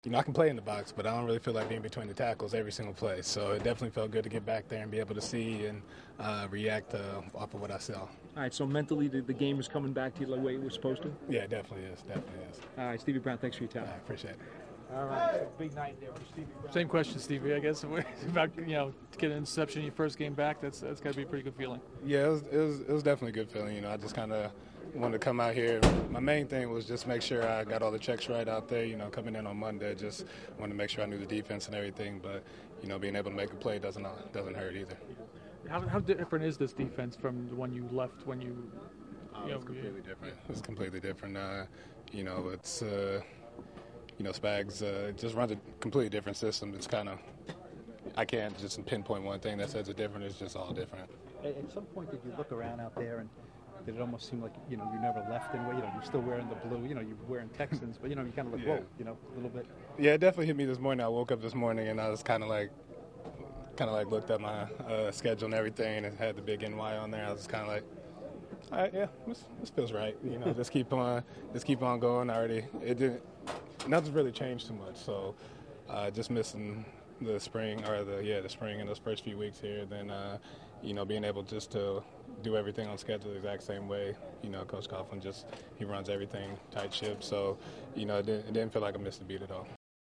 I can play in the box, but I don't really feel like being between the tackles every single play. So it definitely felt good to get back there and be able to see and react off of what I saw. All right, so mentally, the game is coming back to you the way it was supposed to? Yeah, it definitely is. Definitely is. All right, Stevie Brown, thanks for your time. I appreciate it. All right, so big night there for Stevie Brown. Same question, Stevie. I guess about to get an interception in your first game back. That's got to be a pretty good feeling. Yeah, it was definitely a good feeling. I just kind of wanted to come out here. My main thing was just make sure I got all the checks right out there. Coming in on Monday, just wanted to make sure I knew the defense and everything. But being able to make a play doesn't hurt either. How different is this defense from the one you left when you? It's completely different. It's completely different. It's Spags just runs a completely different system. It's kind of I can't just pinpoint one thing that says it's different. It's just all different. At some point, did you look around out there and did it almost seem like you never left in a way? You're still wearing the blue. You're wearing Texans, but you kind of look whoa, a little bit. Yeah, it definitely hit me this morning. I woke up this morning and I was kind of like looked at my schedule and everything, and it had the big NY on there. I was kind of like, all right, yeah, this feels right. Just keep on going. Nothing's really changed too much. So just missing the spring the spring in those first few weeks here. Then being able just to do everything on schedule the exact same way. Coach Coughlin he runs everything tight ship. So it didn't feel like I missed a beat at all.